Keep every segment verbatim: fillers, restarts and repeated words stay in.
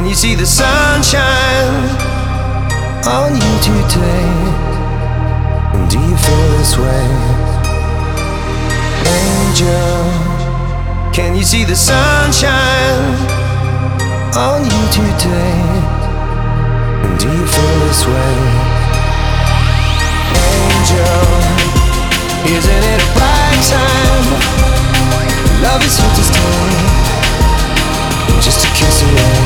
Can you see the sunshine on you today? And do you feel this way? Angel, can you see the sunshine on you today? And do you feel this way? Angel, isn't it a bright time? Love is here to stay, just a kiss away.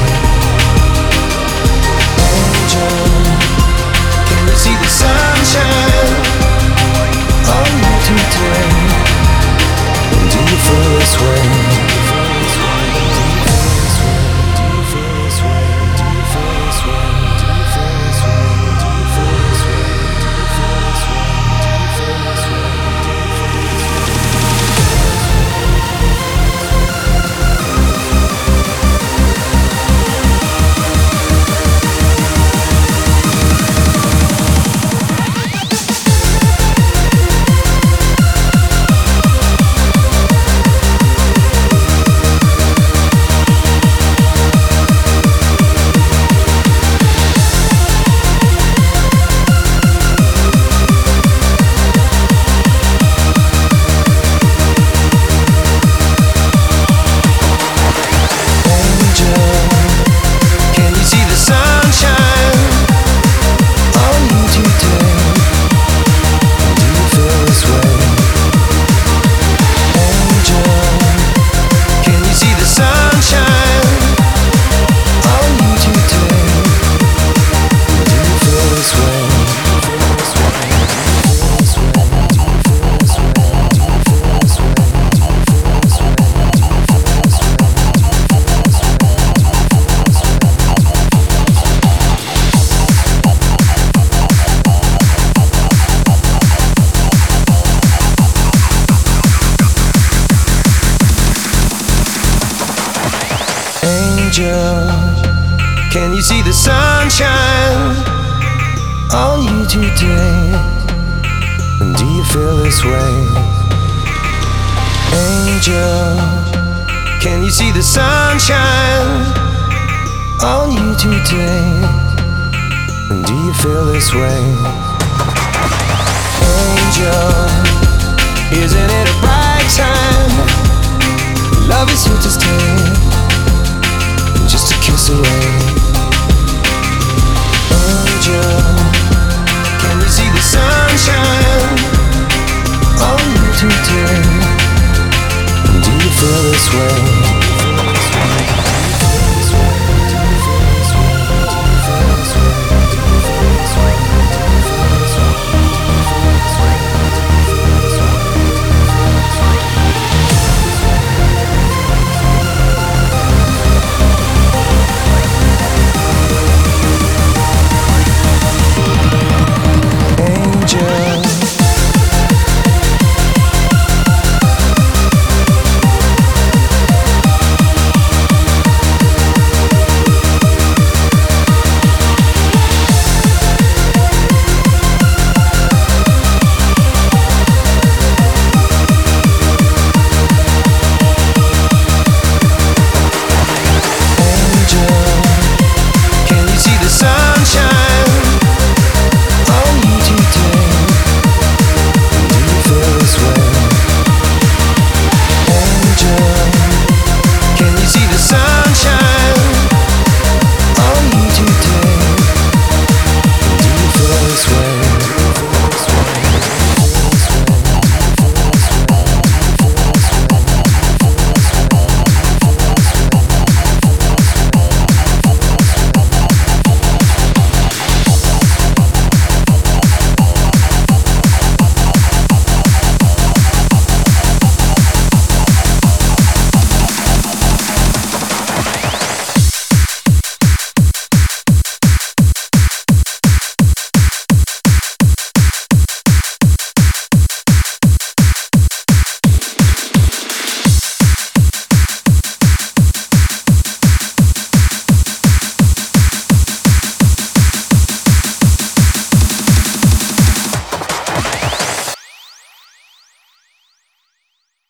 Angel, can you see the sunshine on you today? And do you feel this way? Can you see the sunshine on you today? And do you feel this way? Angel, can you see the sunshine on you today? And do you feel this way? Angel, isn't it a bright time? Love is here to stay, just a kiss away. Angel, can you see the sunshine on you today? And do you feel this way?